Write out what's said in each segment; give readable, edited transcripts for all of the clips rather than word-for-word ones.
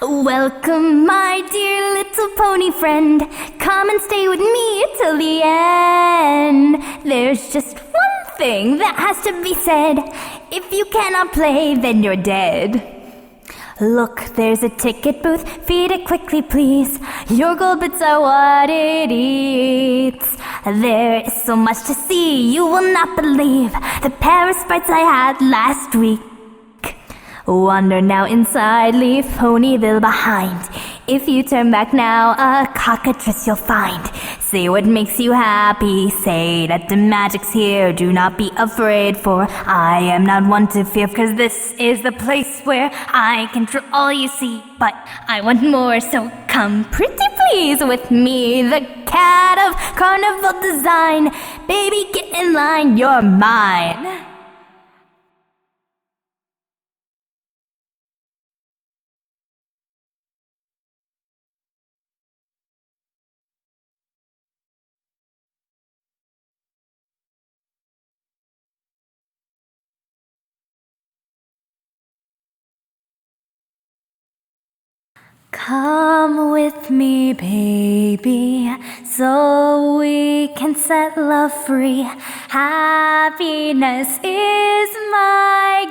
Welcome, my dear little pony friend. Come and stay with me till the end. There's just one thing that has to be said. If you cannot play, then you're dead. Look, there's a ticket booth. Feed it quickly, please. Your gold bits are what it eats. There is so much to see, you will not believe the pair of sprites I had last week. Wander now inside, leave Ponyville behind. If you turn back now, a cockatrice you'll find. Say what makes you happy, say that the magic's here. Do not be afraid, for I am not one to fear. Cause this is the place where I control all you see. But I want more, so come pretty please with me. The cat of carnival design. Baby, get in line, you're mine. Come with me, baby, so we can set love free. Happiness is my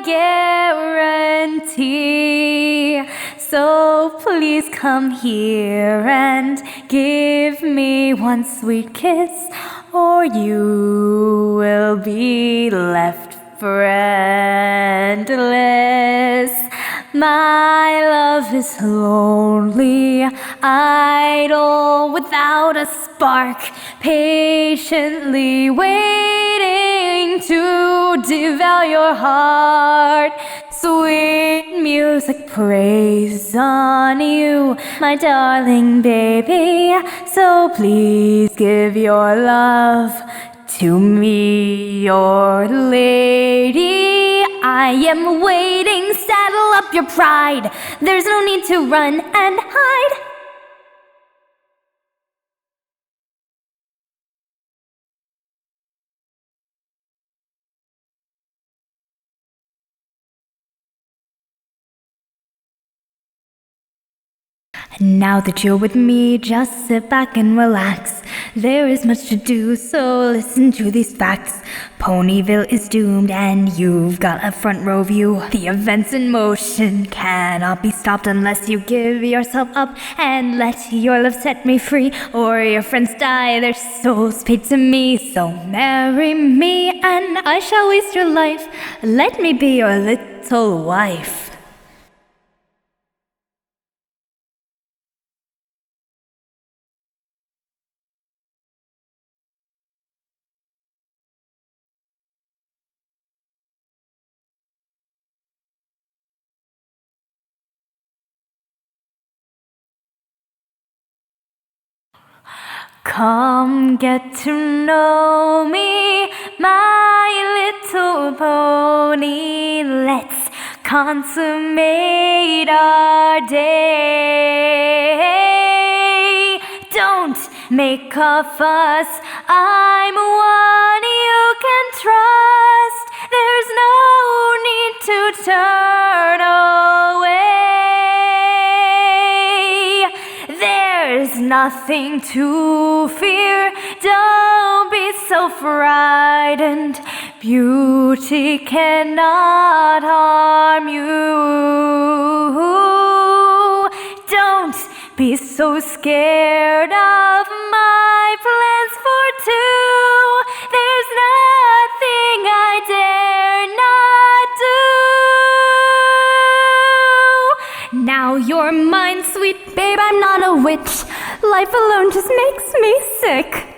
guarantee. So please come here and give me one sweet kiss, or you will be left friendless. My love is lonely, idle, without a spark, patiently waiting to devour your heart. Sweet music prays on you, my darling baby, so please give your love to me, your lady. I am waiting, saddle up your pride. There's no need to run and hide. Now that you're with me, just sit back and relax. There is much to do, so listen to these facts. Ponyville is doomed and you've got a front row view. The events in motion cannot be stopped unless you give yourself up and let your love set me free, or your friends die, their souls paid to me. So marry me and I shall waste your life. Let me be your little wife. Come get to know me, my little pony. Let's consummate our day. Don't make a fuss, I'm one you can trust. There's no need to turn away. There's nothing to fear, don't be so frightened. Beauty cannot harm you. Don't be so scared of my plans for two. There's nothing I dare not do. Now you're mine, sweet babe, I'm not a witch. Life alone just makes me sick.